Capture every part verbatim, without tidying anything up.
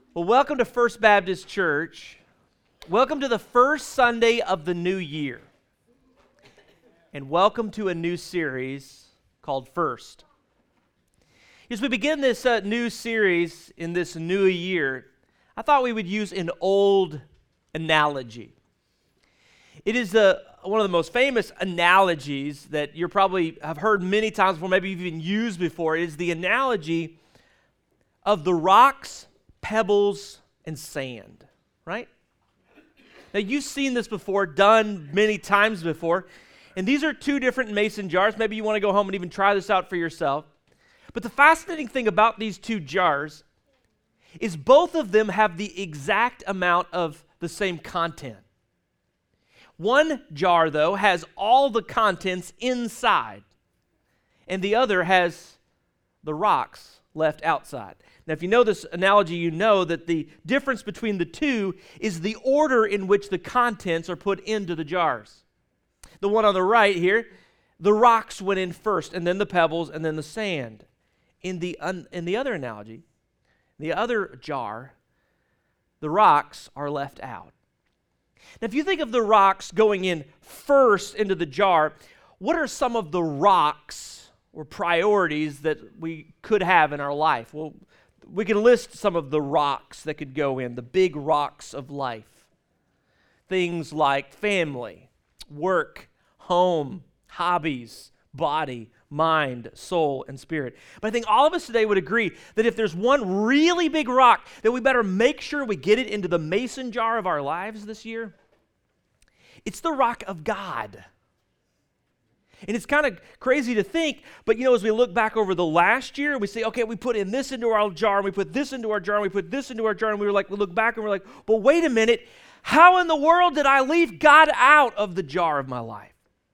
Well, welcome to First Baptist Church. Welcome to the first Sunday of the new year. And welcome to a new series called First. As we begin this uh, new series in this new year, I thought we would use an old analogy. It is uh, one of the most famous analogies that you probably have heard many times before, maybe even used before. It is the analogy of the rocks, pebbles, and sand, right? Now, you've seen this before, done many times before, and these are two different mason jars. Maybe you want to go home and even try this out for yourself. But the fascinating thing about these two jars is both of them have the exact amount of the same content. One jar, though, has all the contents inside, and the other has the rocks left outside. Now, if you know this analogy, you know that the difference between the two is the order in which the contents are put into the jars. The one on the right here, the rocks went in first, and then the pebbles, and then the sand. In the, un, in the other analogy, the other jar, the rocks are left out. Now, if you think of the rocks going in first into the jar, what are some of the rocks or priorities that we could have in our life? Well, we can list some of the rocks that could go in, the big rocks of life. Things like family, work, home, hobbies, body, mind, soul, and spirit. But I think all of us today would agree that if there's one really big rock that we better make sure we get it into the mason jar of our lives this year, it's the rock of God. And it's kind of crazy to think, but you know, as we look back over the last year, we say, okay, we put in this into our jar, and we put this into our jar, and we put this into our jar, and we were like, we look back and we're like, but wait a minute, how in the world did I leave God out of the jar of my life?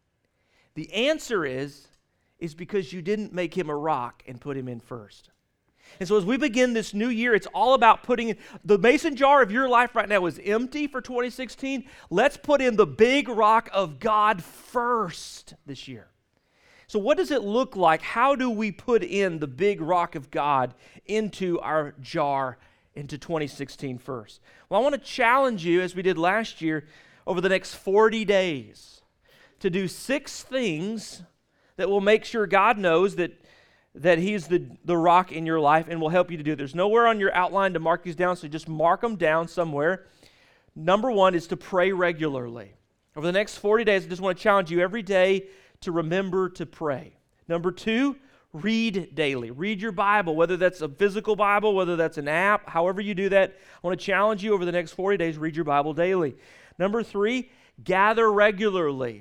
The answer is, is because you didn't make him a rock and put him in first. And so as we begin this new year, it's all about putting in, the mason jar of your life right now is empty for twenty sixteen. Let's put in the big rock of God first this year. So what does it look like? How do we put in the big rock of God into our jar into twenty sixteen first? Well, I want to challenge you, as we did last year, over the next forty days to do six things that will make sure God knows that that he's the, the rock in your life and will help you to do it. There's nowhere on your outline to mark these down, so just mark them down somewhere. Number one is to pray regularly. Over the next forty days, I just want to challenge you every day to remember to pray. Number two, read daily. Read your Bible, whether that's a physical Bible, whether that's an app, however you do that. I want to challenge you over the next forty days, read your Bible daily. Number three, gather regularly.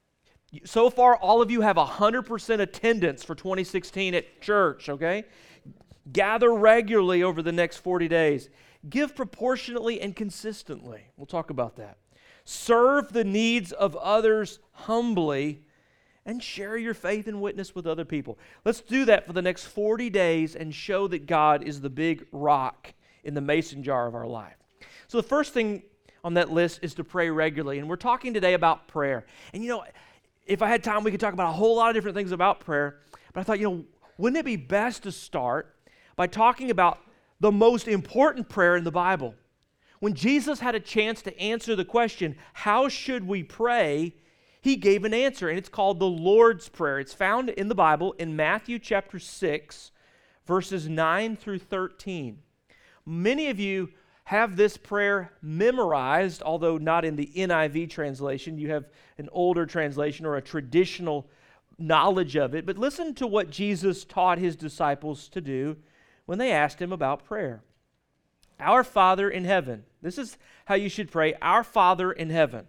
So far, all of you have one hundred percent attendance for twenty sixteen at church, okay? Gather regularly over the next forty days. Give proportionately and consistently. We'll talk about that. Serve the needs of others humbly and share your faith and witness with other people. Let's do that for the next forty days and show that God is the big rock in the mason jar of our life. So the first thing on that list is to pray regularly. And we're talking today about prayer. And you know, if I had time, we could talk about a whole lot of different things about prayer. But I thought, you know, wouldn't it be best to start by talking about the most important prayer in the Bible? When Jesus had a chance to answer the question, how should we pray? He gave an answer, and it's called the Lord's Prayer. It's found in the Bible in Matthew chapter six, verses nine through thirteen. Many of you have this prayer memorized, although not in the N I V translation. You have an older translation or a traditional knowledge of it. But listen to what Jesus taught his disciples to do when they asked him about prayer. Our Father in heaven. This is how you should pray. Our Father in heaven.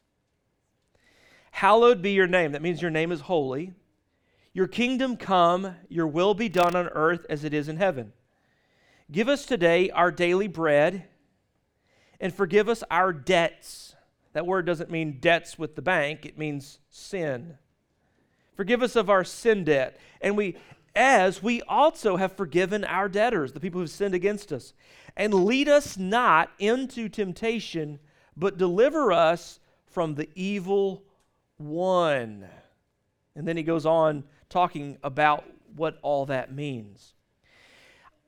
Hallowed be your name. That means your name is holy. Your kingdom come, your will be done on earth as it is in heaven. Give us today our daily bread, and forgive us our debts. That word doesn't mean debts with the bank, it means sin. Forgive us of our sin debt, and we, as we also have forgiven our debtors, the people who have sinned against us. And lead us not into temptation, but deliver us from the evil one. And then he goes on talking about what all that means.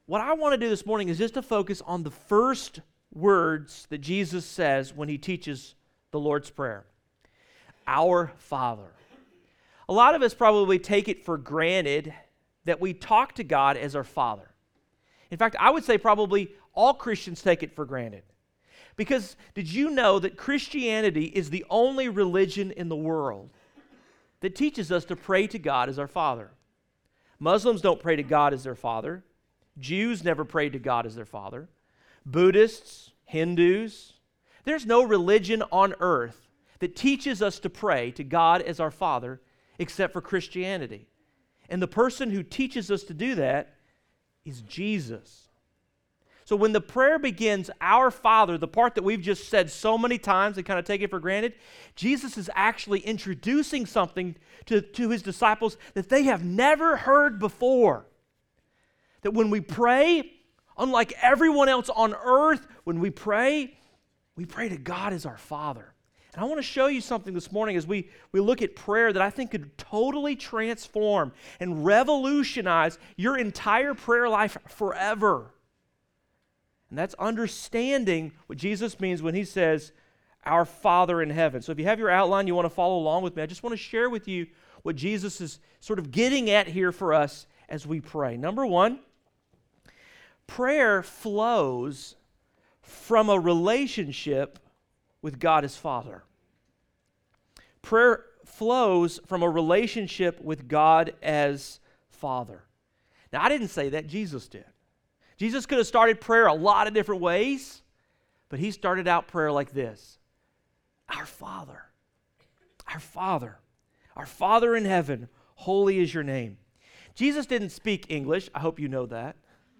what I want to do this morning is just to focus on the first words that Jesus says when he teaches the Lord's Prayer. Our Father. A lot of us probably take it for granted that we talk to God as our Father. In fact, I would say probably all Christians take it for granted. Because did you know that Christianity is the only religion in the world that teaches us to pray to God as our Father? Muslims don't pray to God as their Father. Jews never prayed to God as their Father. Buddhists, Hindus, there's no religion on earth that teaches us to pray to God as our Father except for Christianity. And the person who teaches us to do that is Jesus. So when the prayer begins, our Father, the part that we've just said so many times and kind of take it for granted, Jesus is actually introducing something to, to his disciples that they have never heard before. That when we pray, unlike everyone else on earth, when we pray, we pray to God as our Father. And I want to show you something this morning as we, we look at prayer that I think could totally transform and revolutionize your entire prayer life forever. And that's understanding what Jesus means when he says, our Father in heaven. So if you have your outline, you want to follow along with me, I just want to share with you what Jesus is sort of getting at here for us as we pray. Number one, prayer flows from a relationship with God as Father. Prayer flows from a relationship with God as Father. Now, I didn't say that, Jesus did. Jesus could have started prayer a lot of different ways, but he started out prayer like this. Our Father, our Father, our Father in heaven, holy is your name. Jesus didn't speak English. I hope you know that.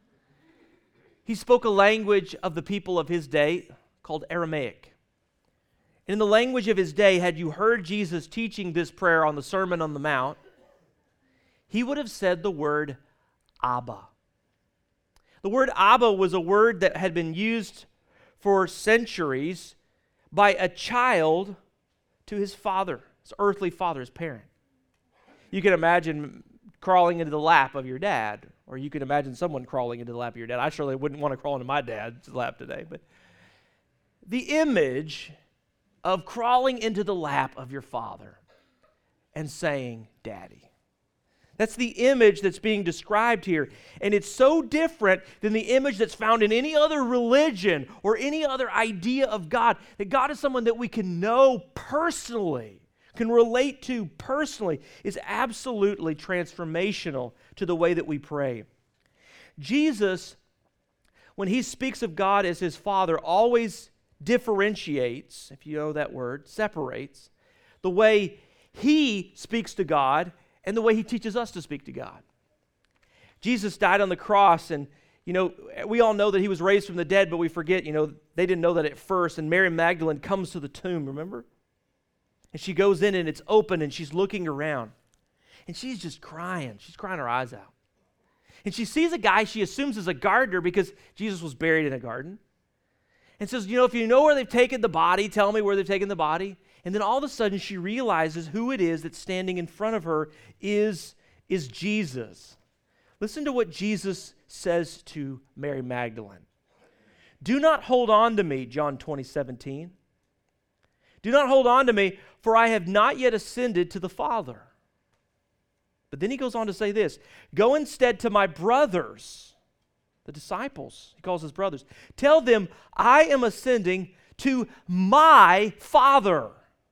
He spoke a language of the people of his day called Aramaic. In the language of his day, had you heard Jesus teaching this prayer on the Sermon on the Mount, he would have said the word Abba. The word Abba was a word that had been used for centuries by a child to his father, his earthly father, his parent. You can imagine crawling into the lap of your dad, or you can imagine someone crawling into the lap of your dad. I surely wouldn't want to crawl into my dad's lap today, but the image of crawling into the lap of your father and saying, Daddy. That's the image that's being described here. And it's so different than the image that's found in any other religion or any other idea of God, that God is someone that we can know personally, can relate to personally, is absolutely transformational to the way that we pray. Jesus, when he speaks of God as his Father, always differentiates, if you know that word, separates, the way he speaks to God and the way he teaches us to speak to God. Jesus died on the cross, and, you know, we all know that he was raised from the dead, but we forget, you know, they didn't know that at first, and Mary Magdalene comes to the tomb, remember? And she goes in, and it's open, and she's looking around, and she's just crying. She's crying her eyes out. And she sees a guy she assumes is a gardener because Jesus was buried in a garden, and says, you know, if you know where they've taken the body, tell me where they've taken the body. And then all of a sudden she realizes who it is that's standing in front of her is, is Jesus. Listen to what Jesus says to Mary Magdalene. Do not hold on to me, John twenty, seventeen. Do not hold on to me, for I have not yet ascended to the Father. But then he goes on to say this, go instead to my brothers, the disciples, he calls his brothers. Tell them I am ascending to my Father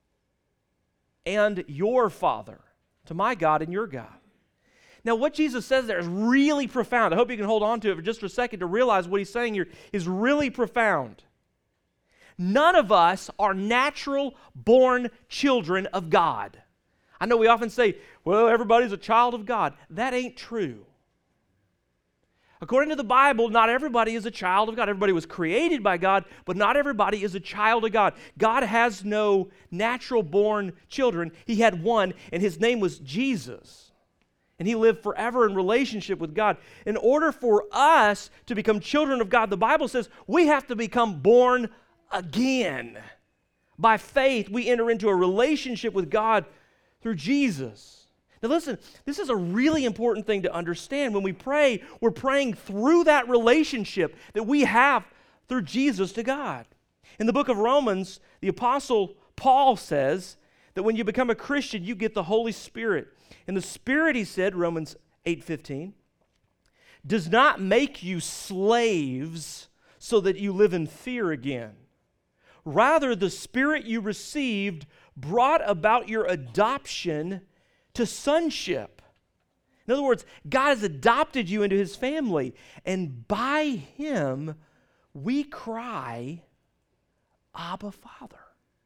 and your Father, to my God and your God. Now, what Jesus says there is really profound. I hope you can hold on to it for just a second to realize what he's saying here is really profound. None of us are natural-born children of God. I know we often say, well, everybody's a child of God. That ain't true. According to the Bible, not everybody is a child of God. Everybody was created by God, but not everybody is a child of God. God has no natural-born children. He had one, and his name was Jesus. And he lived forever in relationship with God. In order for us to become children of God, the Bible says we have to become born again. By faith, we enter into a relationship with God through Jesus. Now, Now listen, this is a really important thing to understand. When we pray, we're praying through that relationship that we have through Jesus to God. In the book of Romans, the Apostle Paul says that when you become a Christian, you get the Holy Spirit. And the Spirit, he said, Romans eight fifteen, does not make you slaves so that you live in fear again. Rather, the Spirit you received brought about your adoption to sonship. In other words, God has adopted you into his family, and by him we cry, Abba, Father.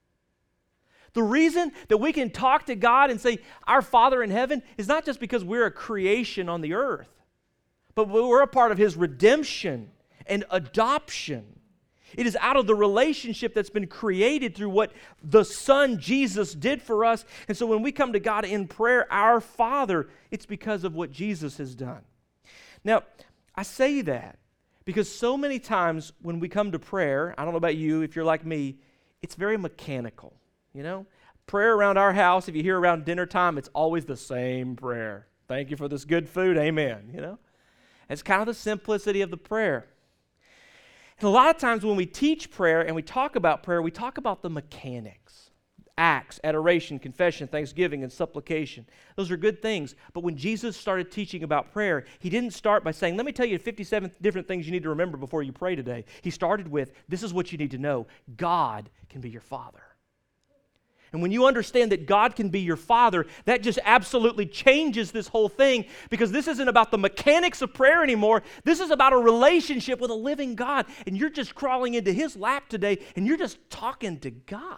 The reason that we can talk to God and say, our Father in heaven, is not just because we're a creation on the earth, but we're a part of his redemption and adoption. It is out of the relationship that's been created through what the Son Jesus did for us. And so when we come to God in prayer, our Father, it's because of what Jesus has done. Now, I say that because so many times when we come to prayer, I don't know about you, if you're like me, it's very mechanical, you know? Prayer around our house, if you hear around dinner time, it's always the same prayer. Thank you for this good food, amen, you know? It's kind of the simplicity of the prayer. And a lot of times when we teach prayer and we talk about prayer, we talk about the mechanics. Acts, adoration, confession, thanksgiving, and supplication. Those are good things. But when Jesus started teaching about prayer, he didn't start by saying, let me tell you fifty-seven different things you need to remember before you pray today. He started with, this is what you need to know. God can be your Father. And when you understand that God can be your Father, that just absolutely changes this whole thing, because this isn't about the mechanics of prayer anymore. This is about a relationship with a living God. And you're just crawling into his lap today, and you're just talking to God.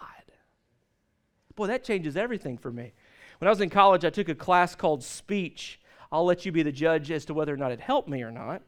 Boy, that changes everything for me. When I was in college, I took a class called speech. I'll let you be the judge as to whether or not it helped me or not.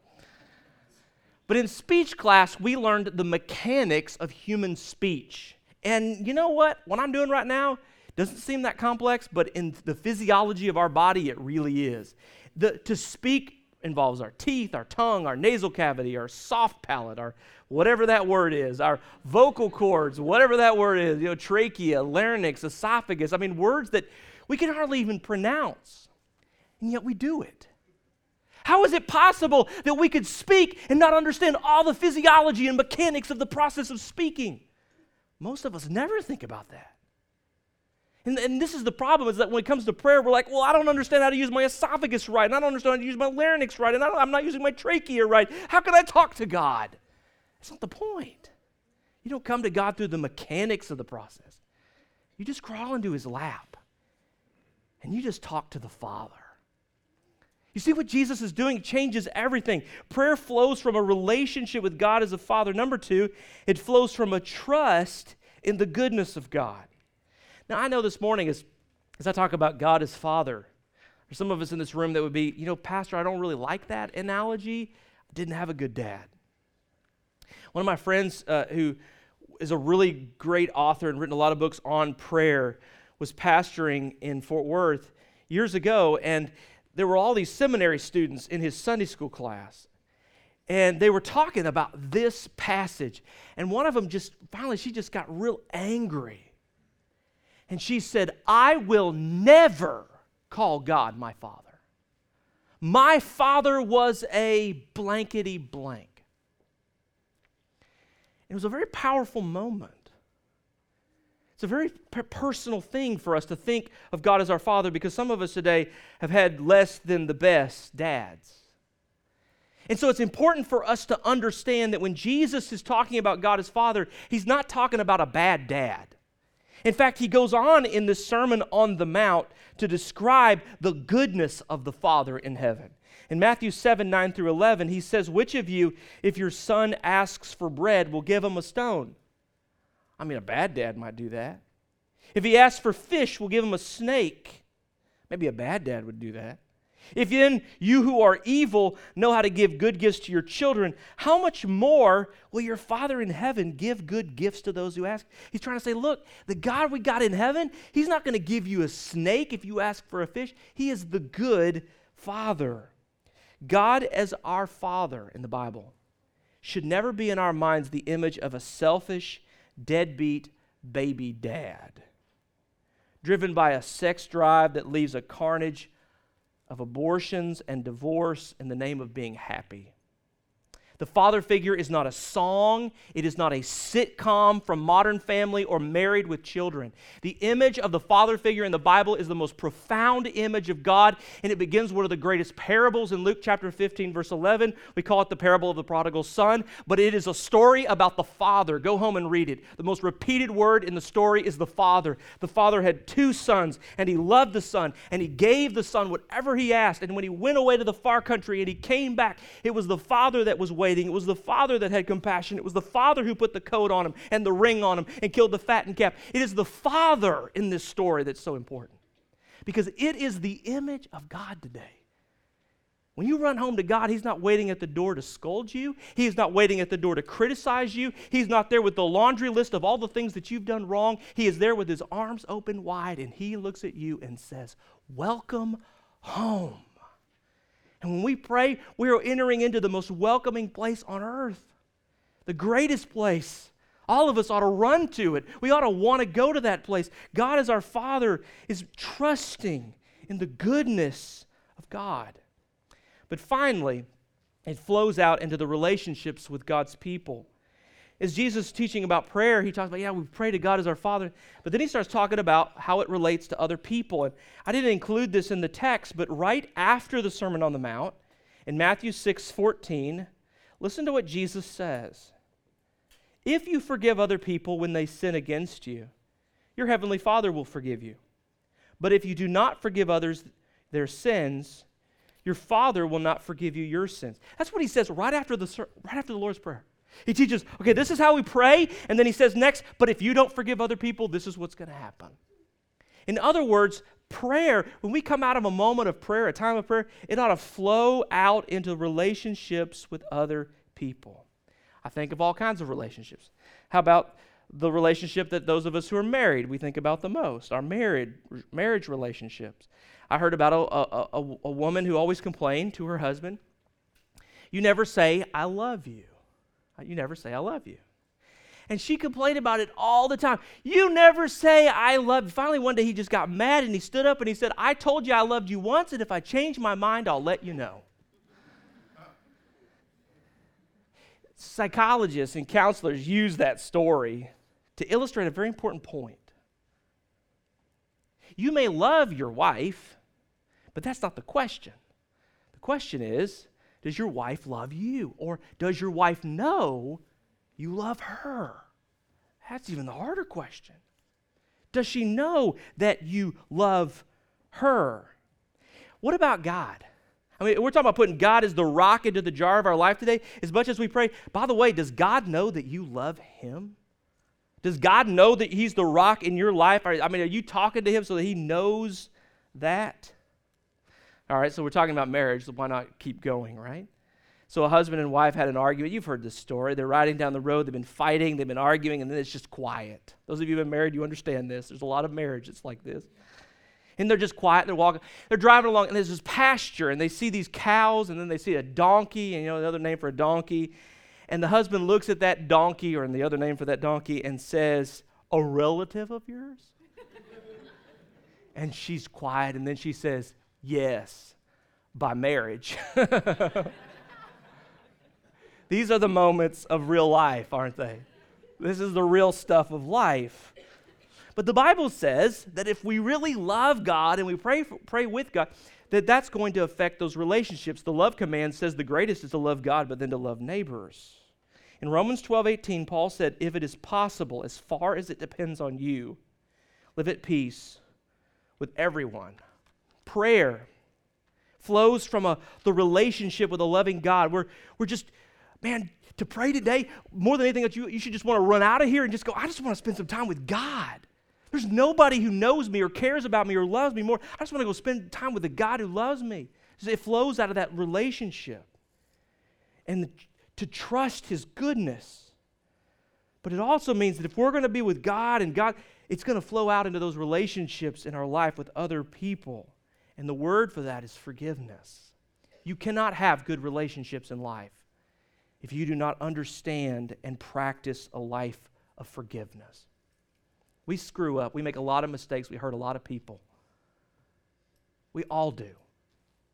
But in speech class, we learned the mechanics of human speech. And you know what? What I'm doing right now doesn't seem that complex, but in the physiology of our body, it really is. The, to speak involves our teeth, our tongue, our nasal cavity, our soft palate, our whatever that word is, our vocal cords, whatever that word is, you know, trachea, larynx, esophagus. I mean, words that we can hardly even pronounce, and yet we do it. How is it possible that we could speak and not understand all the physiology and mechanics of the process of speaking? Most of us never think about that. And, and this is the problem, is that when it comes to prayer, we're like, well, I don't understand how to use my esophagus right, and I don't understand how to use my larynx right, and I don't, I'm not using my trachea right. How can I talk to God? That's not the point. You don't come to God through the mechanics of the process. You just crawl into his lap, and you just talk to the Father. You see what Jesus is doing? It changes everything. Prayer flows from a relationship with God as a Father. Number two, it flows from a trust in the goodness of God. Now, I know this morning as, as I talk about God as Father, there's some of us in this room that would be, you know, Pastor, I don't really like that analogy. I didn't have a good dad. One of my friends uh, who is a really great author and written a lot of books on prayer was pastoring in Fort Worth years ago, and there were all these seminary students in his Sunday school class, and they were talking about this passage. And one of them just, finally, she just got real angry. And she said, I will never call God my Father. My father was a blankety blank. It was a very powerful moment. It's a very p- personal thing for us to think of God as our Father, because some of us today have had less than the best dads. And so it's important for us to understand that when Jesus is talking about God as Father, he's not talking about a bad dad. In fact, he goes on in this Sermon on the Mount to describe the goodness of the Father in heaven. In Matthew seven, nine through eleven, he says, which of you, if your son asks for bread, will give him a stone? I mean, a bad dad might do that. If he asks for fish, we'll give him a snake. Maybe a bad dad would do that. If then you who are evil know how to give good gifts to your children, how much more will your Father in heaven give good gifts to those who ask? He's trying to say, look, the God we got in heaven, he's not going to give you a snake if you ask for a fish. He is the good Father. God as our Father in the Bible should never be in our minds the image of a selfish, deadbeat baby dad, driven by a sex drive that leaves a carnage of abortions and divorce in the name of being happy. The father figure is not a song. It is not a sitcom from Modern Family or Married with Children. The image of the father figure in the Bible is the most profound image of God, and it begins one of the greatest parables in Luke chapter fifteen, verse eleven. We call it the parable of the prodigal son, but it is a story about the father. Go home and read it. The most repeated word in the story is the father. The father had two sons, and he loved the son, and he gave the son whatever he asked. And when he went away to the far country and he came back, it was the father that was waiting. It was the father that had compassion. It was the father who put the coat on him and the ring on him and killed the fattened calf. It is the father in this story that's so important because it is the image of God today. When you run home to God, He's not waiting at the door to scold you. He's not waiting at the door to criticize you. He's not there with the laundry list of all the things that you've done wrong. He is there with His arms open wide, and He looks at you and says, "Welcome home." And when we pray, we are entering into the most welcoming place on earth, the greatest place. All of us ought to run to it. We ought to want to go to that place. God as our Father is trusting in the goodness of God. But finally, it flows out into the relationships with God's people. As Jesus is teaching about prayer, he talks about, yeah, we pray to God as our Father, but then he starts talking about how it relates to other people. And I didn't include this in the text, but right after the Sermon on the Mount, in Matthew six fourteen, listen to what Jesus says. If you forgive other people when they sin against you, your heavenly Father will forgive you. But if you do not forgive others their sins, your Father will not forgive you your sins. That's what he says right after the, right after the Lord's Prayer. He teaches, okay, this is how we pray, and then he says next, but if you don't forgive other people, this is what's going to happen. In other words, prayer, when we come out of a moment of prayer, a time of prayer, it ought to flow out into relationships with other people. I think of all kinds of relationships. How about the relationship that those of us who are married, we think about the most, our married, marriage relationships. I heard about a, a, a, a woman who always complained to her husband, "You never say, 'I love you.' You never say, 'I love you.'" And she complained about it all the time. "You never say, 'I love you.'" Finally, one day he just got mad and he stood up and he said, "I told you I loved you once, and if I change my mind, I'll let you know." Psychologists and counselors use that story to illustrate a very important point. You may love your wife, but that's not the question. The question is, does your wife love you? Or does your wife know you love her? That's even the harder question. Does she know that you love her? What about God? I mean, we're talking about putting God as the rock into the jar of our life today. As much as we pray, by the way, does God know that you love Him? Does God know that He's the rock in your life? I mean, are you talking to Him so that He knows that? All right, so we're talking about marriage, so why not keep going, right? So a husband and wife had an argument. You've heard this story. They're riding down the road. They've been fighting. They've been arguing, and then it's just quiet. Those of you who have been married, you understand this. There's a lot of marriage that's like this. And they're just quiet. They're walking. They're driving along, and there's this pasture, and they see these cows, and then they see a donkey, and you know another name for a donkey. And the husband looks at that donkey, or the other name for that donkey, and says, "A relative of yours?" And she's quiet, and then she says, "Yes, by marriage." These are the moments of real life, aren't they? This is the real stuff of life. But the Bible says that if we really love God and we pray for, pray with God, that that's going to affect those relationships. The love command says the greatest is to love God, but then to love neighbors. In Romans twelve eighteen, Paul said, "If it is possible, as far as it depends on you, live at peace with everyone." Prayer flows from a, the relationship with a loving God. We're, we're just, man, to pray today, more than anything else, you, you should just want to run out of here and just go, I just want to spend some time with God. There's nobody who knows me or cares about me or loves me more. I just want to go spend time with the God who loves me. It flows out of that relationship. And to trust His goodness. But it also means that if we're going to be with God and God, it's going to flow out into those relationships in our life with other people. And the word for that is forgiveness. You cannot have good relationships in life if you do not understand and practice a life of forgiveness. We screw up. We make a lot of mistakes. We hurt a lot of people. We all do.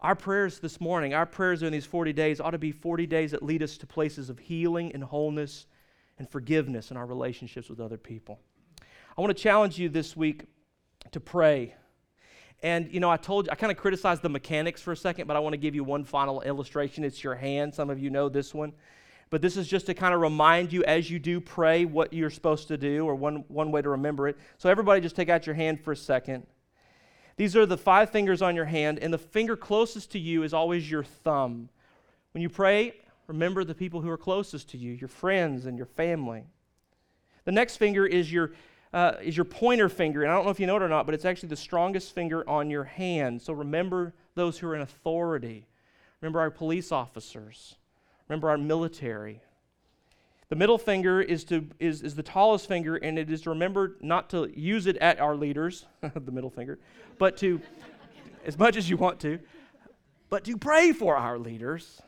Our prayers this morning, our prayers in these forty days ought to be forty days that lead us to places of healing and wholeness and forgiveness in our relationships with other people. I want to challenge you this week to pray. And, you know, I told you, I kind of criticized the mechanics for a second, but I want to give you one final illustration. It's your hand. Some of you know this one. But this is just to kind of remind you as you do pray what you're supposed to do, or one, one way to remember it. So everybody just take out your hand for a second. These are the five fingers on your hand, and the finger closest to you is always your thumb. When you pray, remember the people who are closest to you, your friends and your family. The next finger is your uh, is your pointer finger, and I don't know if you know it or not, but it's actually the strongest finger on your hand. So remember those who are in authority. Remember our police officers. Remember our military. The middle finger is to is, is the tallest finger, and it is to remember not to use it at our leaders, the middle finger, but to, as much as you want to, but to pray for our leaders.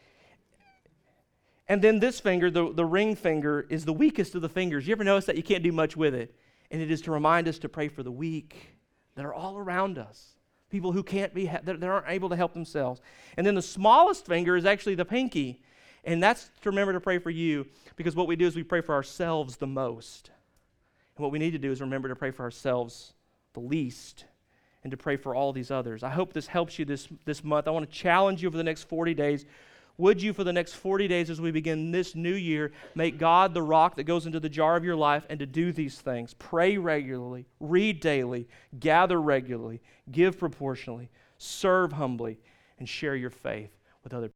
And then this finger, the, the ring finger, is the weakest of the fingers. You ever notice that you can't do much with it? And it is to remind us to pray for the weak that are all around us. People who can't be, that aren't able to help themselves. And then the smallest finger is actually the pinky. And that's to remember to pray for you, because what we do is we pray for ourselves the most. And what we need to do is remember to pray for ourselves the least, and to pray for all these others. I hope this helps you this, this month. I want to challenge you over the next forty days. Would you, for the next forty days as we begin this new year, make God the rock that goes into the jar of your life, and to do these things? Pray regularly, read daily, gather regularly, give proportionally, serve humbly, and share your faith with other people.